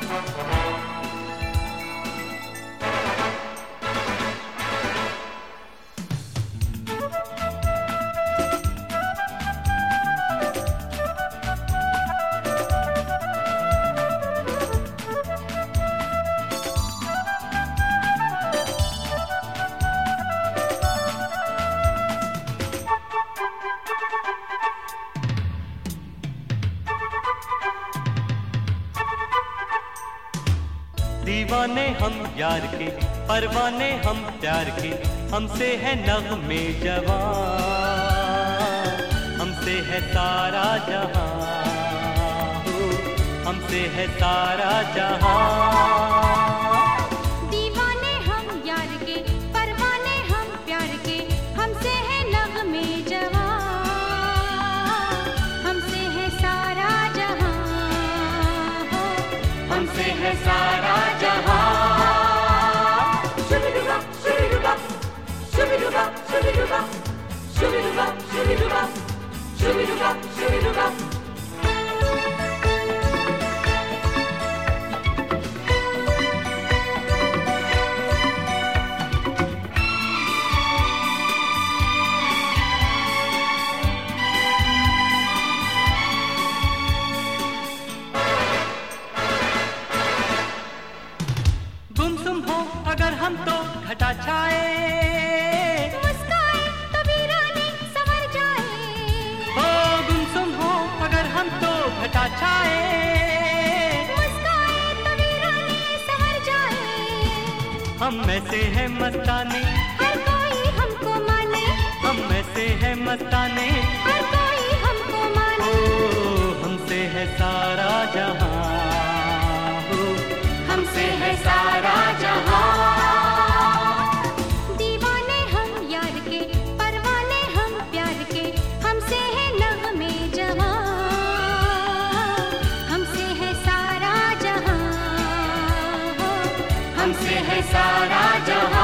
दीवाने हम यार के, परवाने हम प्यार के, हमसे है नग़्मे जवां, हमसे है सारा जहां, हमसे है सारा जहां। दीवाने हम यार के, परवाने हम प्यार के, हमसे है नग़्मे जवां, हमसे है सारा जहां, हमसे है सारा जहां। गुमसुम हो अगर हम तो घटा छाए, मुस्काए तो वीराने संवर जाए, हो गुमसुम हो अगर हम तो घटा छाए, मुस्काए तो वीराने संवर जाए। हम में से है मस्ताने, हर कोई हमको माने, हम में से है मस्ताने, हर कोई हमको माने, हमसे है सारा जहां, हमसे है सारा जहां। दीवाने हम यार के, परवाने हम प्यार के, हमसे है नग़्मे जवां, हमसे है सारा जहां, हमसे है सारा जहां।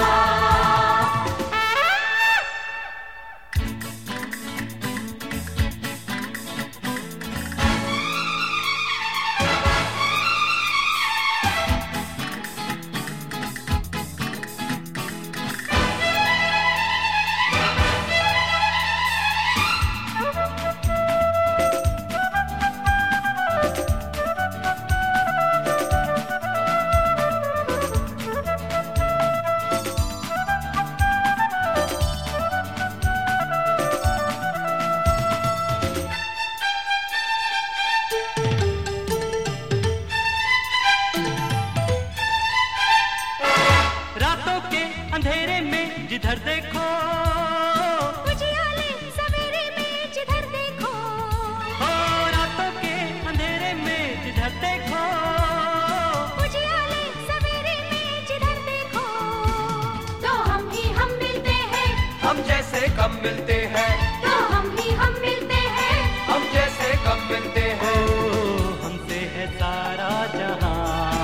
रातों के अंधेरे में जिधर देखो, उजियाले सवेरे में जिधर देखो, हो रातों के अंधेरे में जिधर देखो, उजियाले सवेरे में जिधर देखो, तो हम ही हम मिलते हैं, हम जैसे कम मिलते हैं, तो हम ही हम मिलते हैं, हम जैसे कम मिलते हैं। हमसे है सारा जहां,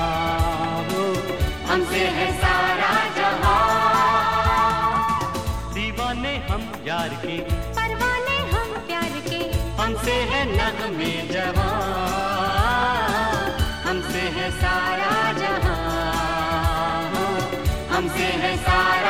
हमसे है सारा जहां। दीवाने हम यार के, परवाने हम प्यार के, हमसे है नग़्मे जवां, हमसे है सारा जहां, हमसे है सारा